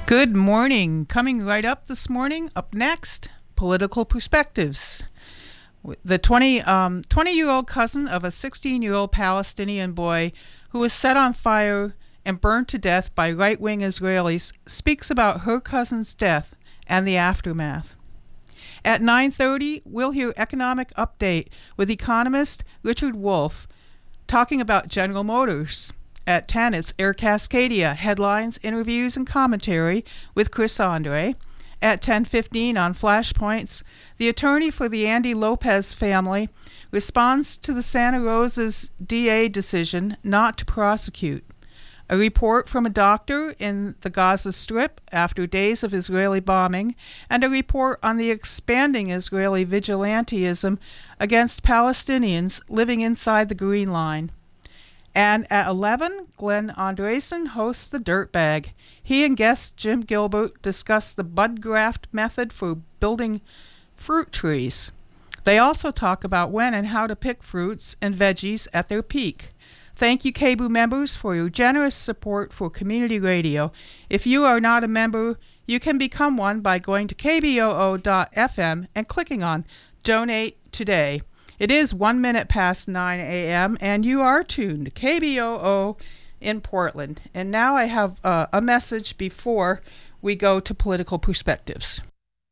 Good morning. Coming right up this morning, up next, Political Perspectives. The 20-year-old cousin of a 16-year-old Palestinian boy who was set on fire and burned to death by right-wing Israelis speaks about her cousin's death and the aftermath. At 9:30, we'll hear Economic Update with economist Richard Wolff talking about General Motors. At 10, it's Air Cascadia, headlines, interviews, and commentary with Chris Andre. At 10:15 on Flashpoints, the attorney for the Andy Lopez family responds to the Santa Rosa's DA decision not to prosecute. A report from a doctor in the Gaza Strip after days of Israeli bombing, and a report on the expanding Israeli vigilantism against Palestinians living inside the Green Line. And at 11, Glenn Andresen hosts The Dirt Bag. He and guest Jim Gilbert discuss the bud graft method for building fruit trees. They also talk about when and how to pick fruits and veggies at their peak. Thank you, KBOO members, for your generous support for community radio. If you are not a member, you can become one by going to kboo.fm and clicking on Donate Today. It is 1 minute past 9 a.m., and you are tuned to KBOO in Portland. And now I have a message before we go to Political Perspectives.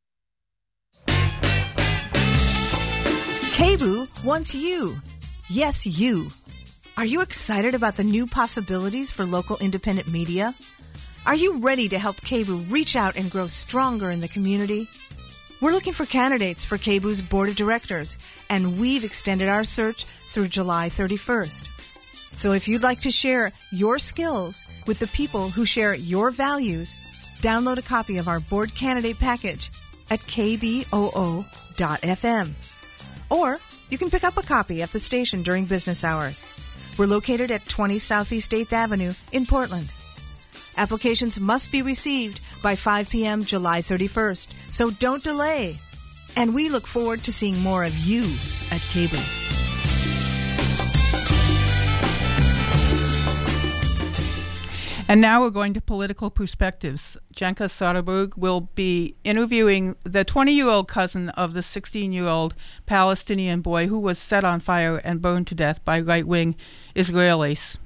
KBOO wants you. Yes, you. Are you excited about the new possibilities for local independent media? Are you ready to help KBOO reach out and grow stronger in the community? We're looking for candidates for KBOO's Board of Directors, and we've extended our search through July 31st. So if you'd like to share your skills with the people who share your values, download a copy of our board candidate package at kboo.fm. Or you can pick up a copy at the station during business hours. We're located at 20 Southeast 8th Avenue in Portland. Applications must be received by 5 p.m. July 31st, so don't delay. And we look forward to seeing more of you at KBOO. And now we're going to Political Perspectives. Jenka Soderberg will be interviewing the 20-year-old cousin of the 16-year-old Palestinian boy who was set on fire and burned to death by right-wing Israelis.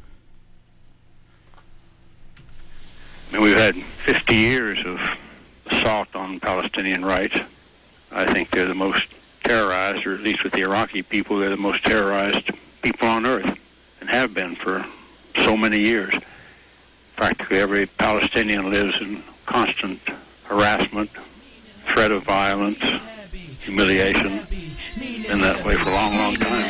We've had 50 years of assault on Palestinian rights. I think they're the most terrorized, or at least with the Iraqi people, they're the most terrorized people on earth, and have been for so many years. Practically every Palestinian lives in constant harassment, threat of violence, humiliation. Been that way for a long, long time.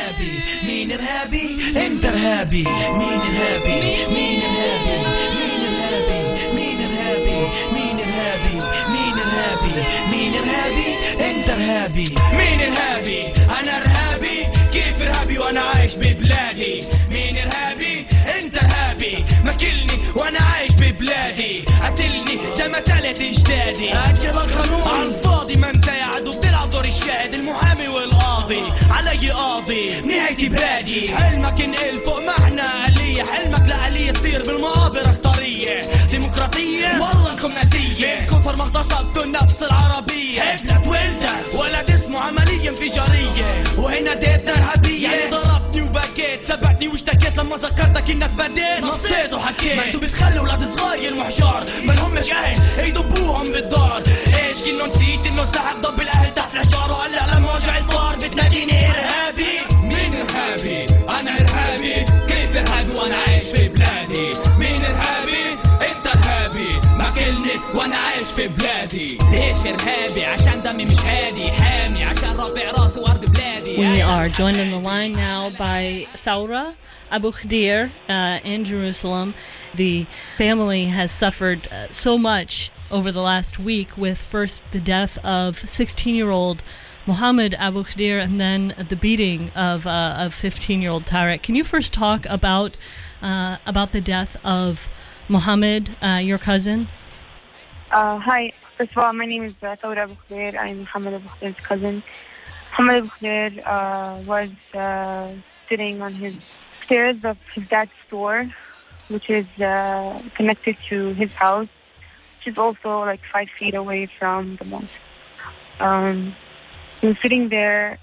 انت ارهابي مين ارهابي انا ارهابي كيف ارهابي وانا عايش ببلادي مين ارهابي انت ارهابي ماكلني وانا عايش ببلادي قتلني زي ما تلت اجدادي اجل القانون على الفاضي ما انت يا عدو بتلعب دور الشاهد المحامي والقاضي علي قاضي نهايتي بلادي حلمك انقل فوق معنى آلية حلمك لآلية تصير بالمقابر اختارية ديمقراطية والله انكم ناسية من كثر ما اغتصبتوا النفس العربية ابنك ولدك ولا تسموا عملية انفجارية وهنا ديتنا ارهابية يعني ضربتني وبكيت سبقتني واشتكيت لما ذكرتك انك بديت نطيت وحكيت ما انتوا بتخلوا اولاد صغار يرموا حجار ما لهمش اهل يدبوهم بالدار ايش كنو نسيت انه استحق ضب الاهل تحت الحجار وقلع لما وجع الفار بتناديني ارهابي مين ارهابي انا ارهابي كيف ارهابي وانا عايش في بلادي مين ارهابي انت ارهابي ماكلني وانا عايش في بلادي ليش ارهابي عشان دمي مش هادي حامي عشان رافع راسي وارض بلادي. We are joined on the line now by Thawra Abu Khadir in Jerusalem. The family has suffered so much over the last week with first the death of 16-year-old Mohammed Abu Khadir and then the beating of 15-year-old Tarek. Can you first talk about the death of Mohammed, your cousin? Hi. First of all, my name is Thawra Abu Khadir. I'm Mohammed Abu Khadir's cousin. Mohammed Abu Khadir was sitting on his stairs of his dad's store, which is connected to his house. which is also like 5 feet away from the mosque. He was sitting there.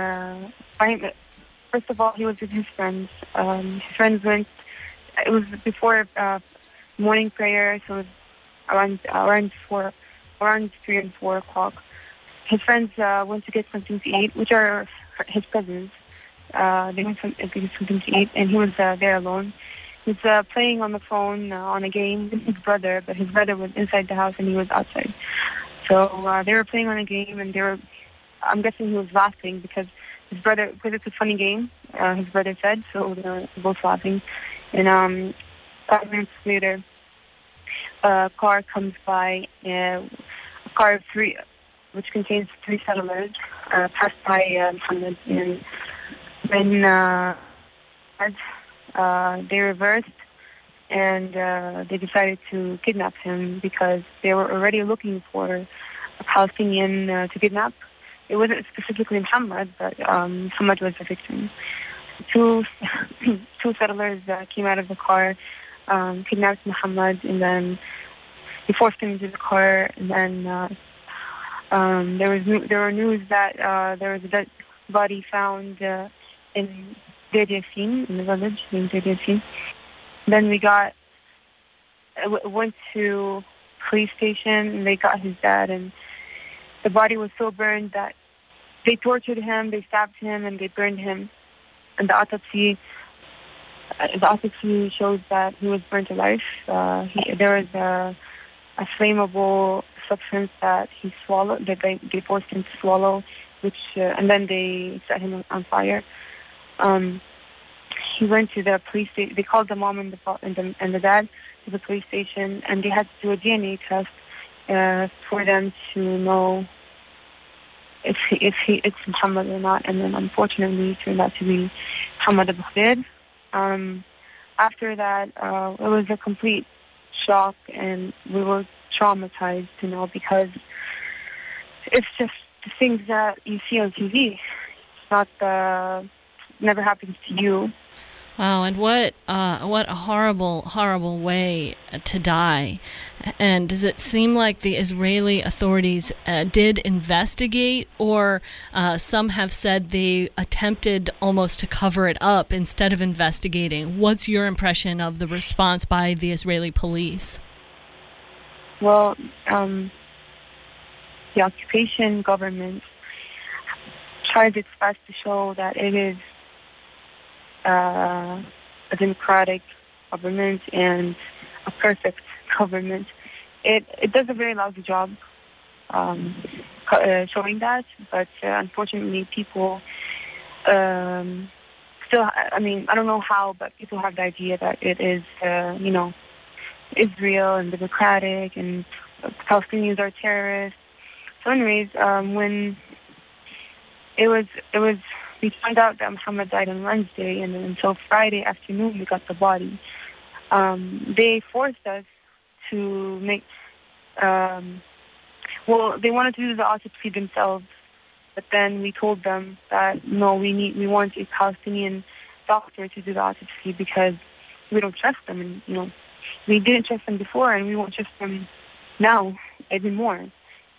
First of all, he was with his friends. His friends went. It was before morning prayer, so it was around 3 and 4 o'clock. His friends went to get something to eat, which are his cousins. They went to get something to eat, and he was there alone. He was playing on the phone on a game with his brother, but his brother was inside the house and he was outside. So they were playing on a game, and I'm guessing he was laughing because it's a funny game, his brother said, so they were both laughing. And 5 minutes later, a car comes by, a car of 3, which contains 3 settlers, passed by Muhammad. And when they reversed, and they decided to kidnap him because they were already looking for a Palestinian to kidnap. It wasn't specifically Muhammad, but Muhammad was the victim. Two settlers came out of the car, kidnapped Muhammad, and then they forced him into the car. And then there were news that there was a dead body found in Deir Yassin, in the village named Deir Yassin. Then we went to police station, and they got his dad, and the body was so burned that they tortured him, they stabbed him, and they burned him. And the autopsy shows that he was burnt alive. There was a flammable substance that he swallowed, that they forced him to swallow, and then they set him on fire. He went to the police station. They called the mom and the dad to the police station, and they had to do a DNA test for them to know if it's Muhammad or not. And then unfortunately it turned out to be Muhammad Abu Khdeir. After that, it was a complete shock, and we were traumatized, because it's just the things that you see on TV. It's not never happens to you. Wow, and what a horrible, horrible way to die. And does it seem like the Israeli authorities did investigate, or some have said they attempted almost to cover it up instead of investigating? What's your impression of the response by the Israeli police? Well, the occupation government tried its best to show that it is a democratic government and a perfect government. It does a very lousy job showing that, but unfortunately people still, I don't know how, but people have the idea that it is, Israel and democratic, and Palestinians are terrorists. So anyways, when we found out that Muhammad died on Wednesday, and then until Friday afternoon we got the body. They forced us to make, they wanted to do the autopsy themselves, but then we told them that no, we want a Palestinian doctor to do the autopsy because we don't trust them, and we didn't trust them before, and we won't trust them now even more.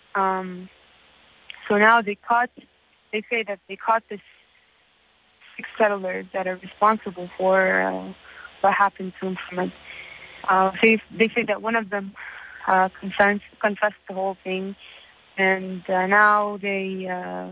So now they say that they caught this 6 settlers that are responsible for what happened to Muhammad. They say that one of them confessed the whole thing, and now they're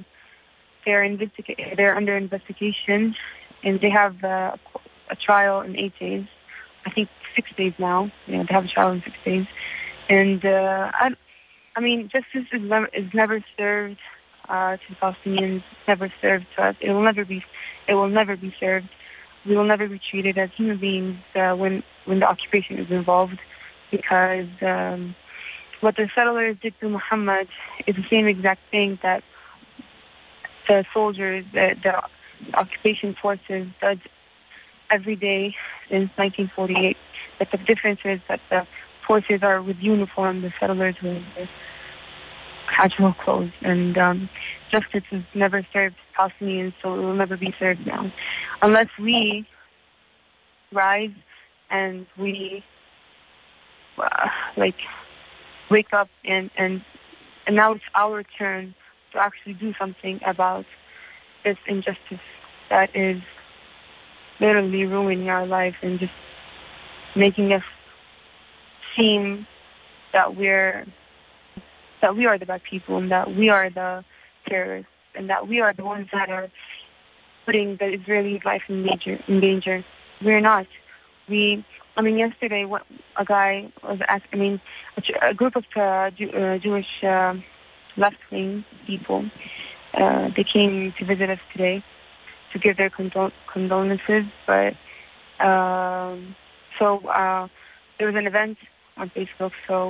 under investigation, and they have a trial in 8 days. I think 6 days now. They have a trial in 6 days, and justice is never served to the Palestinians. Never served to us. It will never be served. We will never be treated as human beings when the occupation is involved, because what the settlers did to Muhammad is the same exact thing that the soldiers, the occupation forces, did every day since 1948. But the difference is that the forces are with uniform, the settlers with casual clothes, and justice is never served Palestinians, so it will never be served now, unless we rise and we wake up and now it's our turn to actually do something about this injustice that is literally ruining our life and just making us seem that we are the bad people and that we are the terrorists and that we are the ones that are putting the Israeli life in danger. We're not. Yesterday, a guy was asking, a group of Jewish left-wing people, they came to visit us today to give their condolences. But there was an event on Facebook. So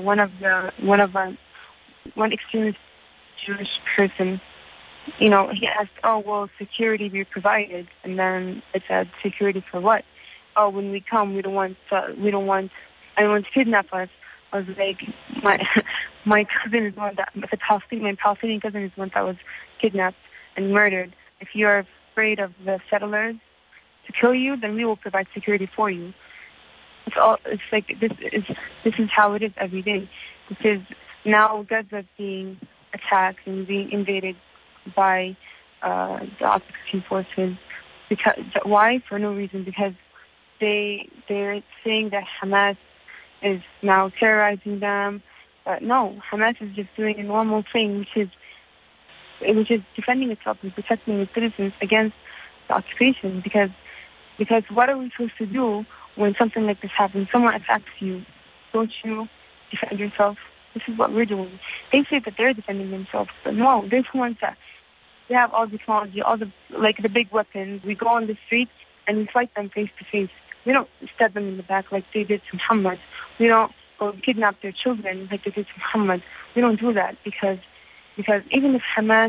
one extremist Jewish person, he asked, "Oh, will security be provided?" And then it said, "Security for what?" "Oh, when we come, we don't want anyone to kidnap us." I was like, my cousin is one that my Palestinian cousin is one that was kidnapped and murdered. If you are afraid of the settlers to kill you, then we will provide security for you. It's like this is how it is every day. This is now Gaza being attacked and being invaded by the occupation forces. Why? For no reason. Because they're saying that Hamas is now terrorizing them. But no, Hamas is just doing a normal thing, which is defending itself and protecting its citizens against the occupation. Because what are we supposed to do when something like this happens? Someone attacks you. Don't you defend yourself? This is what we're doing. They say that they're defending themselves, but no, they're the ones that they have all the technology, all the big weapons. We go on the streets and we fight them face to face. We don't stab them in the back like they did to Muhammad. We don't go kidnap their children like they did to Muhammad. We don't do that because even if Hamas,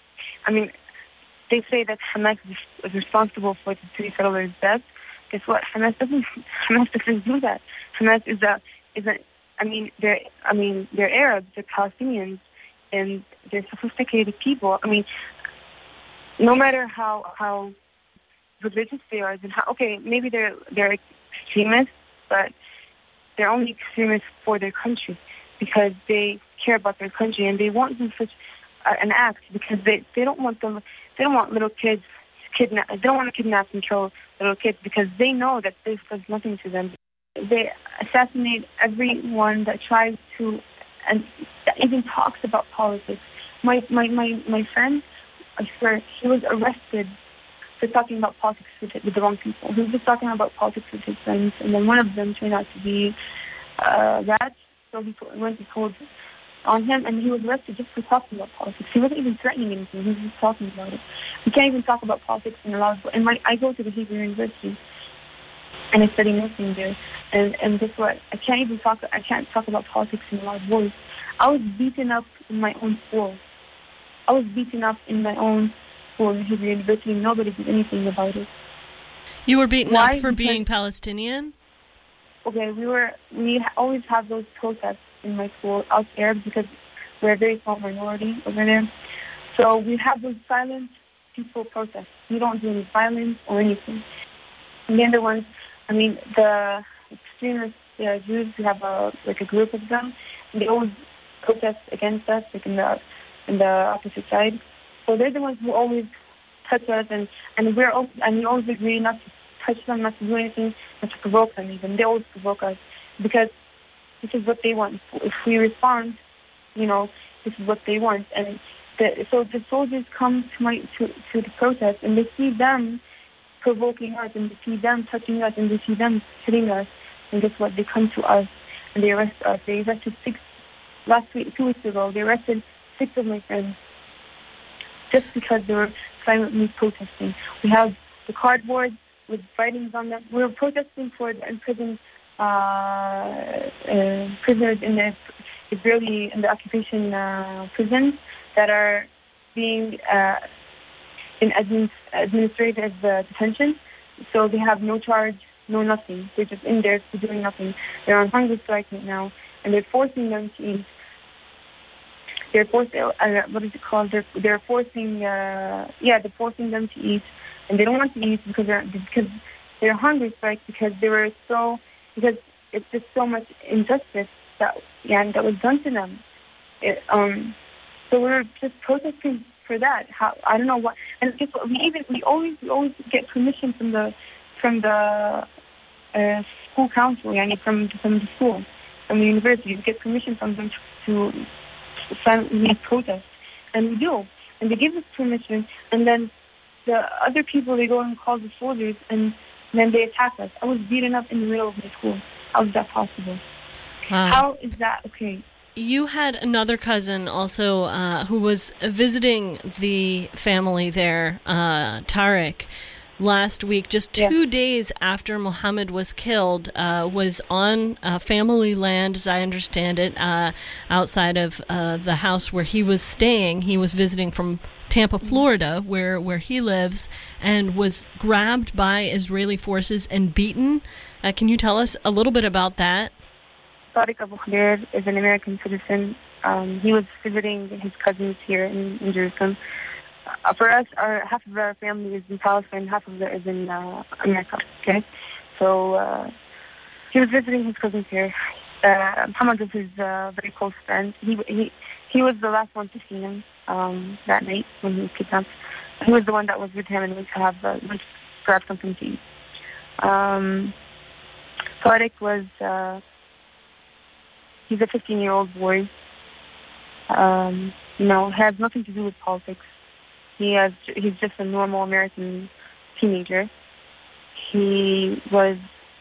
they say that Hamas is responsible for the 3 settlers' deaths. Guess what? Hamas doesn't do that. Hamas they're Arabs, they're Palestinians, and they're sophisticated people. No matter how religious they are, then maybe they're extremists, but they're only extremists for their country because they care about their country and they won't do such an act because they don't want little kids kidnapped. They don't want to kidnap and kill little kids because they know that this does nothing to them. They assassinate everyone that tries to and that even talks about politics. My friend, I swear, he was arrested for talking about politics with the wrong people. He was just talking about politics with his friends, and then one of them turned out to be rats. So he went to court on him, and he was arrested just for talking about politics. He wasn't even threatening anything. He was just talking about it. We can't even talk about politics in a loud voice. And I go to the Hebrew University, and I study nursing there. And guess what? I can't talk about politics in a loud voice. I was beaten up in my own school. In Hebrew University. Nobody did anything about it. You were beaten up for being Palestinian? Okay, we always have those protests in my school out there because we're a very small minority over there. So we have those silent, peaceful protests. We don't do any violence or anything. And the other ones, the extremist Jews, we have a group of them, and they always protest against us, in the opposite side. So they're the ones who always touch us, and we always agree not to touch them, not to do anything, not to provoke them even. They always provoke us because this is what they want. If we respond, this is what they want. And so the soldiers come to the protest, and they see them provoking us, and they see them touching us, and they see them hitting us. And guess what? They come to us, and they arrest us. They arrested 2 weeks ago, they arrested 6 of my friends just because they were silently protesting. We have the cardboard with writings on them. We were protesting for the imprisoned prisoners in the Israeli, in the occupation prisons that are being in administrative detention. So they have no charge, no nothing. They're just in there doing nothing. They're on hunger strike right now, and they're forcing them to eat. They're forcing They're forcing them to eat, and they don't want to eat because they're hungry strike because it's just so much injustice. that was done to them. So we're just protesting for that. How, I don't know what. And guess what? We always get permission from the school council, from the school, from the university. We get permission from them to make protests, and we do. And they give us permission, and then the other people, they go and call the soldiers, and then they attack us. I was beaten up in the middle of my school. How is that possible? How is that okay? You had another cousin also who was visiting the family there, Tariq, last week, just 2 days after Muhammad was killed, was on family land, as I understand it, outside of the house where he was staying. He was visiting from Tampa, Florida, where he lives, and was grabbed by Israeli forces and beaten. Can you tell us a little bit about that? Tariq Abu Khadir is an American citizen. He was visiting his cousins here in Jerusalem. For us, half of our family is in Palestine, half of it is in America. Okay, so he was visiting his cousins here. Muhammad was his very close friend. He was the last one to see him that night when he was kidnapped. He was the one that was with him and went to grab something to eat. Tariq was. He's a 15-year-old boy. Has nothing to do with politics. He's just a normal American teenager. He was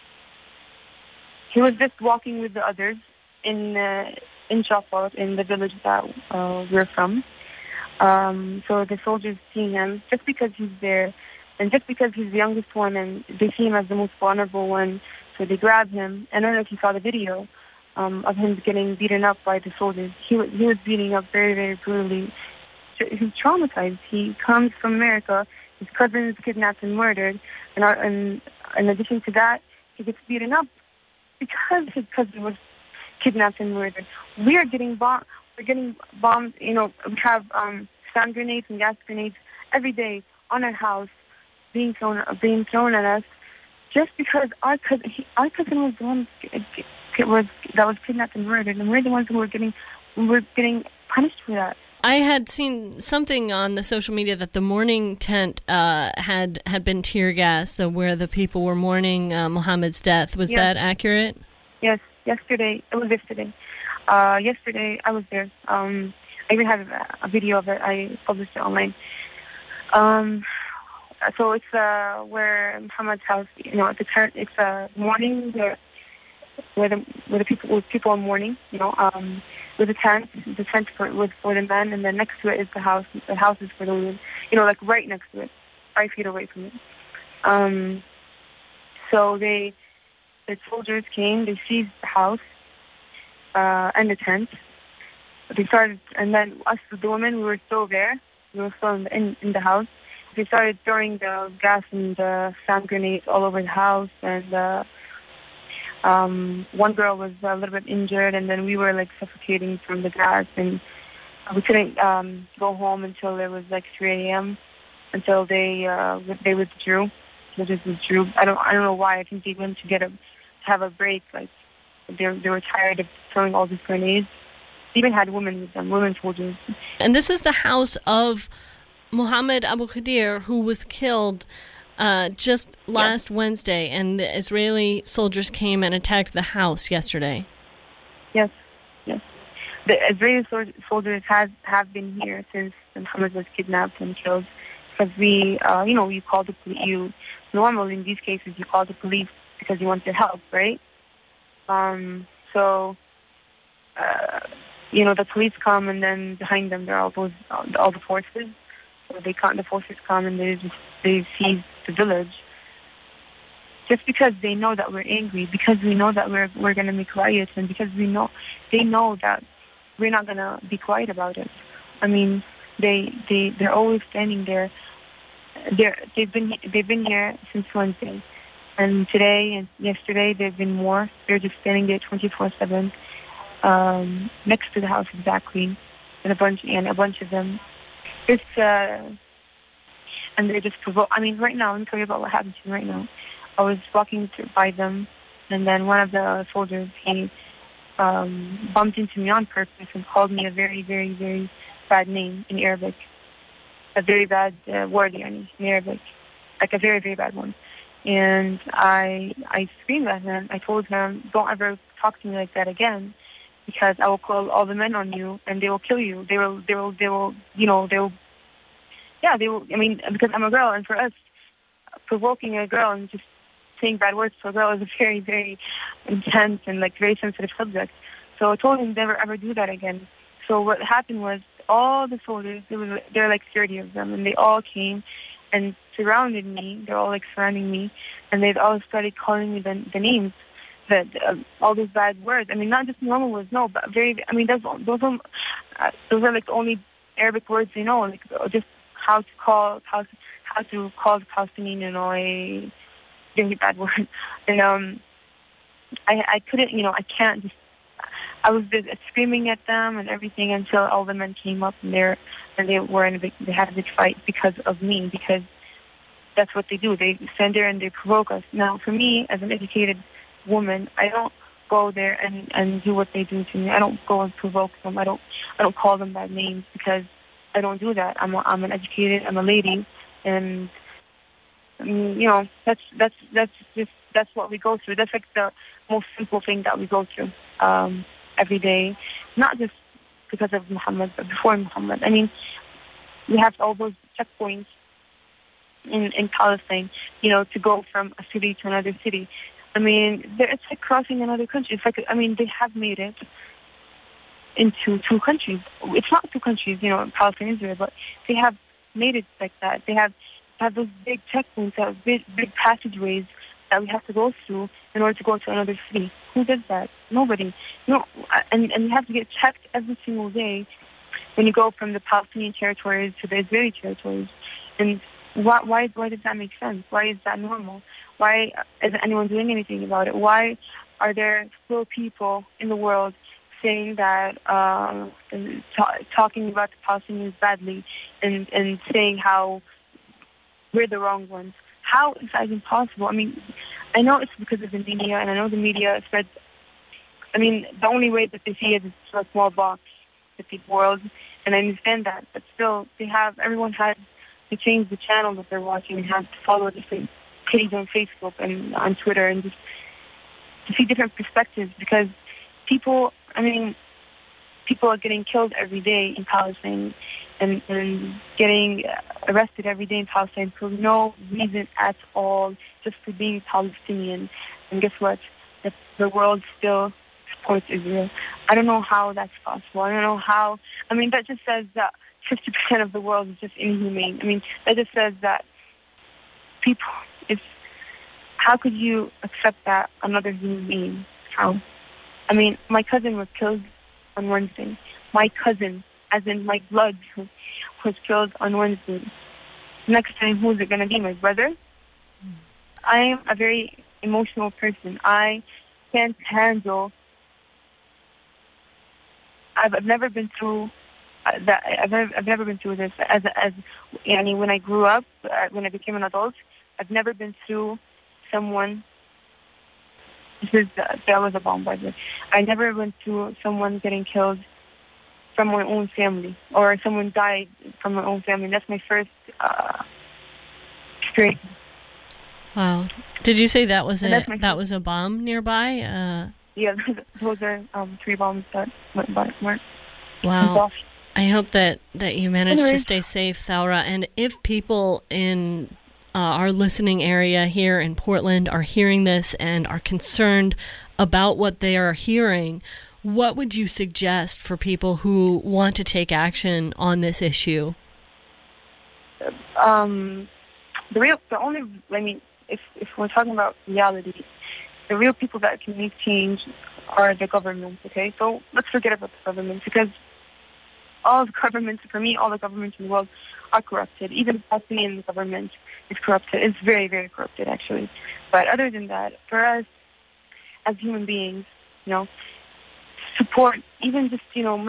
just walking with the others in Shafat, in the village that we're from. So the soldiers see him just because he's there, and just because he's the youngest one, and they see him as the most vulnerable one. So they grab him. I don't know if you saw the video of him getting beaten up by the soldiers. He was beating up very, very brutally. He's traumatized. He comes from America. His cousin is kidnapped and murdered, and in addition to that, he gets beaten up because his cousin was kidnapped and murdered. We're getting bombed. We're getting bombed. We have stun grenades and gas grenades every day on our house, being thrown at us, just because our cousin was the one that was kidnapped and murdered, and we're the ones who were getting punished for that. I had seen something on the social media that the mourning tent had been tear gassed, where the people were mourning Muhammad's death. Was that accurate? Yes, yesterday. It was yesterday. Yesterday, I was there. I even have a video of it. I published it online. So it's where Muhammad's house. At the tent. It's mourning where the people are mourning. With the tent was for the men, and then next to it is the house. The house is for the women. Like right next to it, 5 feet away from it. So the soldiers came. They seized the house and the tent. They started, and then us, the women, we were still there. We were still in the house. They started throwing the gas and the sand grenades all over the house, and one girl was a little bit injured, and then we were like suffocating from the gas, and we couldn't go home until it was like 3 a.m. until they withdrew. They just withdrew. I don't know why. I think they went to have a break. Like they were tired of throwing all these grenades. They even had women with them, women soldiers. And this is the house of Muhammad Abu Khadir, who was killed just last Wednesday, and the Israeli soldiers came and attacked the house yesterday. Yes. The Israeli soldiers have been here since Muhammad was kidnapped and killed, because you call the police. Normally in these cases, you call the police because you want to help, right? The police come, and then behind them there are all the forces. So the forces come and they seize the village, just because they know that we're angry, because we know that we're gonna make riots, and because they know that we're not gonna be quiet about it. I mean, they're always standing there. They've been here since Wednesday, and today and yesterday there've been more. They're just standing there 24/7, next to the house exactly, and a bunch of them. And they're just provoke. I mean, right now, let me tell you about what happened to me right now. I was walking by them, and then one of the soldiers, he bumped into me on purpose and called me a very, very, very bad name in Arabic. A very bad word in Arabic. Like a very, very bad one. And I screamed at him. I told him, don't ever talk to me like that again, because I will call all the men on you and they will kill you. They will, I mean, because I'm a girl, and for us, provoking a girl and just saying bad words to a girl is a very, very intense and like very sensitive subject. So I told him never ever do that again. So what happened was all the soldiers, there were like 30 of them, and they all came and surrounded me. They're all like surrounding me, and they all started calling me the names, that all those bad words. I mean, not just normal words, no, but very. I mean, those are like the only Arabic words they know, like just how to call the Palestinian, a very bad word. And I couldn't, I can't just. I was just screaming at them and everything until all the men came up, and they had a big fight because of me, because that's what they do. They stand there and they provoke us. Now, for me, as an educated woman, I don't go there and do what they do to me. I don't go and provoke them. I don't call them bad names, because I don't do that. I'm an educated. I'm a lady, and that's what we go through. That's like the most simple thing that we go through every day, not just because of Muhammad, but before Muhammad. I mean, we have all those checkpoints in Palestine, to go from a city to another city. I mean, it's like crossing another country. It's like, they have made it into two countries. It's not two countries, Palestine and Israel, but they have made it like that. They have those big checkpoints, big passageways that we have to go through in order to go to another city. Who does that? Nobody. No, and you have to get checked every single day when you go from the Palestinian territories to the Israeli territories. And why does that make sense? Why is that normal? Why isn't anyone doing anything about it? Why are there still people in the world saying that, talking about the Palestinians badly and saying how we're the wrong ones? How is that even possible? I mean, I know it's because of the media, and I know the media spreads. I mean, the only way that they see it is through a small box, the people world, and I understand that. But still, everyone has to change the channel that they're watching and have to follow different pages on Facebook and on Twitter, and just to see different perspectives, because people are getting killed every day in Palestine and getting arrested every day in Palestine for no reason at all, just for being Palestinian. And guess what? The world still supports Israel. I don't know how that's possible. I don't know how. I mean, that just says that 50% of the world is just inhumane. I mean, that just says that people, how could you accept that another human being? How? I mean, my cousin was killed on Wednesday. My cousin, as in my blood, was killed on Wednesday. Next time, who's it going to be? My brother? I am a very emotional person. I can't handle. I've never been through that. I've never been through this. When I grew up, when I became an adult, I've never been through someone. That was a bomb, by the way. I never went through someone getting killed from my own family, or someone died from my own family. That's my first experience. Wow. Did you say that was a bomb nearby? Yeah, those are 3 bombs that went by. Wow. I hope that you managed to stay safe, Thawra. And if people in our listening area here in Portland are hearing this and are concerned about what they are hearing, what would you suggest for people who want to take action on this issue? If we're talking about reality, the real people that can make change are the government, okay? So let's forget about the government, because all the governments in the world are corrupted. Even the Palestinian government is corrupted. It's very, very corrupted, actually. But other than that, for us as human beings, support, even just,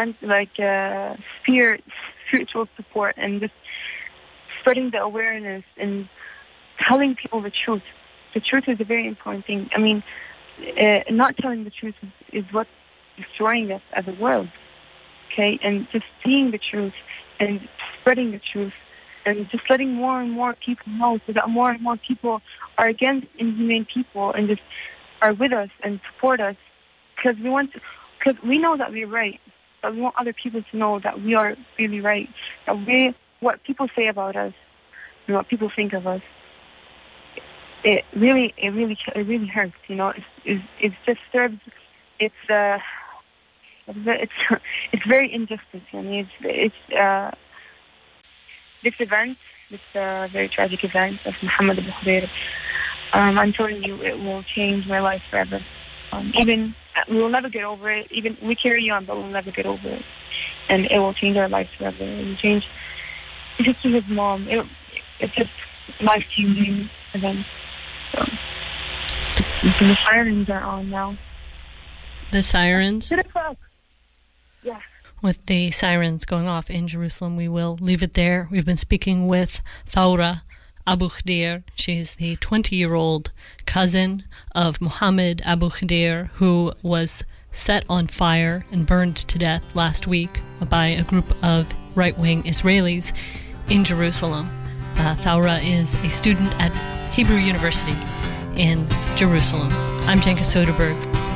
spiritual support, and just spreading the awareness and telling people the truth. The truth is a very important thing. I mean, not telling the truth is what destroying us as a world. Okay, and just seeing the truth and spreading the truth and just letting more and more people know, so that more and more people are against inhumane people and just are with us and support us, because we know that we're right, but we want other people to know that we are really right, that what people say about us and what people think of us, it really hurts. You know, it disturbs. It's very injustice. I mean, this event, this very tragic event of Mohammed Abu Khadir, I'm telling you, it will change my life forever. Even we will never get over it. Even we carry on, but we'll never get over it, and it will change our lives forever. It will change. Just to his mom, it's just life-changing event. So the sirens are on now. The sirens? Yeah. With the sirens going off in Jerusalem, we will leave it there. We've been speaking with Thawra Abu Khadir. She's the 20-year-old cousin of Mohammed Abu Khadir, who was set on fire and burned to death last week by a group of right-wing Israelis in Jerusalem. Thawra is a student at Hebrew University in Jerusalem. I'm Jenka Soderberg.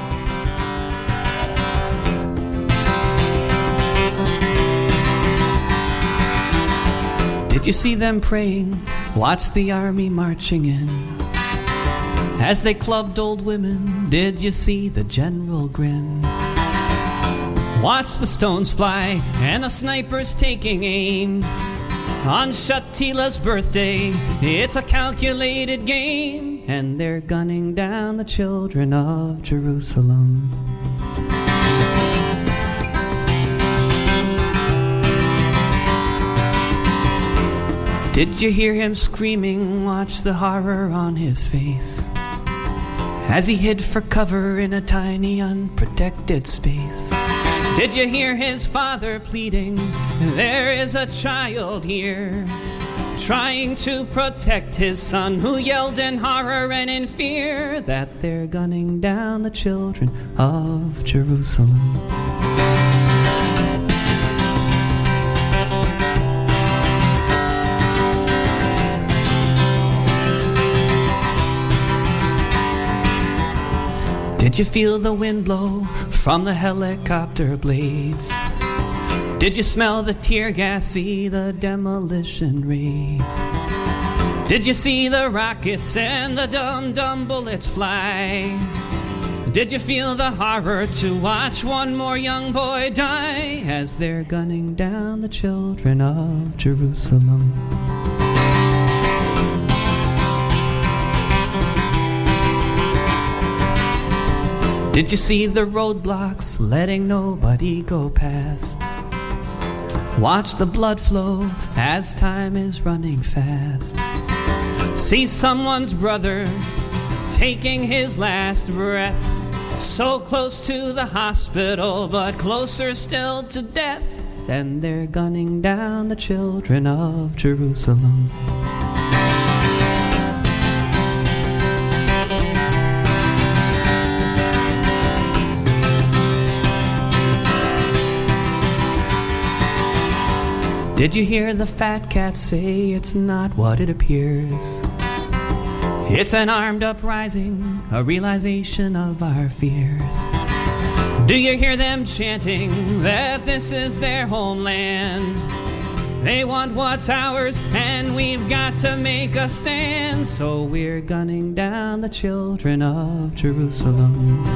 Did you see them praying? Watch the army marching in. As they clubbed old women, did you see the general grin? Watch the stones fly and the snipers taking aim. On Shatila's birthday, it's a calculated game, and they're gunning down the children of Jerusalem. Did you hear him screaming? Watch the horror on his face as he hid for cover in a tiny unprotected space. Did you hear his father pleading? There is a child here, trying to protect his son, who yelled in horror and in fear that they're gunning down the children of Jerusalem. Did you feel the wind blow from the helicopter blades? Did you smell the tear gas, see the demolition raids? Did you see the rockets and the dumb bullets fly? Did you feel the horror to watch one more young boy die as they're gunning down the children of Jerusalem? Did you see the roadblocks letting nobody go past? Watch the blood flow as time is running fast. See someone's brother taking his last breath, so close to the hospital, but closer still to death. And they're gunning down the children of Jerusalem. Did you hear the fat cat say it's not what it appears? It's an armed uprising, a realization of our fears. Do you hear them chanting that this is their homeland? They want what's ours and we've got to make a stand. So we're gunning down the children of Jerusalem.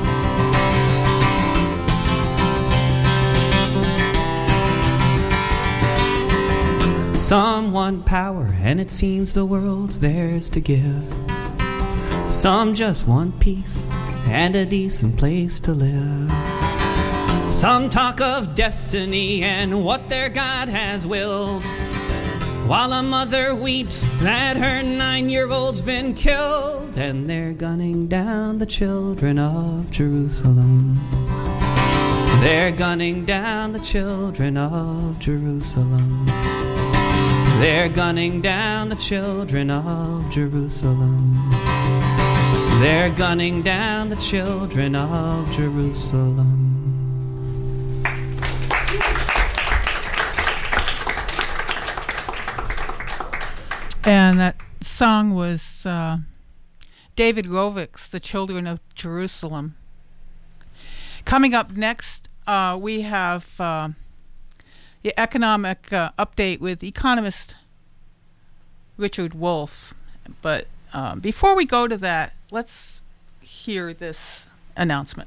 Some want power, and it seems the world's theirs to give. Some just want peace and a decent place to live. Some talk of destiny and what their God has willed, while a mother weeps that her 9-year-old's been killed. And they're gunning down the children of Jerusalem. They're gunning down the children of Jerusalem. They're gunning down the children of Jerusalem. They're gunning down the children of Jerusalem. And that song was David Rovick's The Children of Jerusalem. Coming up next, we have the economic update with economist Richard Wolff. But before we go to that, let's hear this announcement.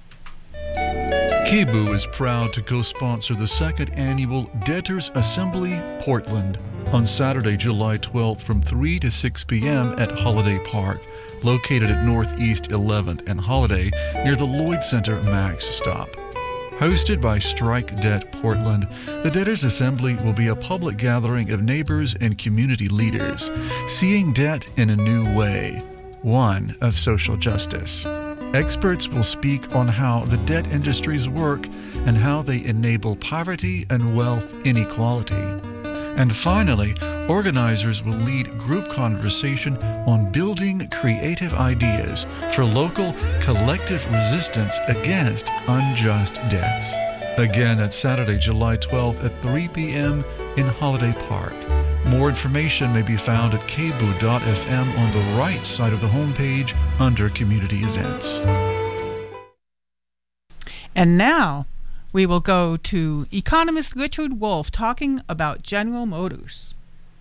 KBOO is proud to co-sponsor the second annual Debtors Assembly Portland on Saturday, July 12th from 3 to 6 p.m. at Holiday Park, located at Northeast 11th and Holiday near the Lloyd Center Max stop. Hosted by Strike Debt Portland, the Debtors Assembly will be a public gathering of neighbors and community leaders, seeing debt in a new way, one of social justice. Experts will speak on how the debt industries work and how they enable poverty and wealth inequality. And finally, organizers will lead group conversation on building creative ideas for local collective resistance against unjust debts. Again, that's Saturday, July 12th at 3 p.m. in Holiday Park. More information may be found at kboo.fm on the right side of the homepage under Community Events. And now we will go to economist Richard Wolff talking about General Motors.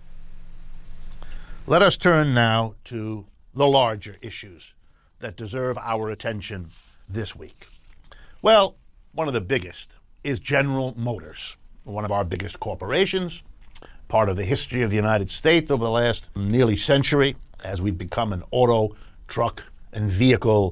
Let us turn now to the larger issues that deserve our attention this week. Well, one of the biggest is General Motors, one of our biggest corporations, part of the history of the United States over the last nearly century as we've become an auto, truck, and vehicle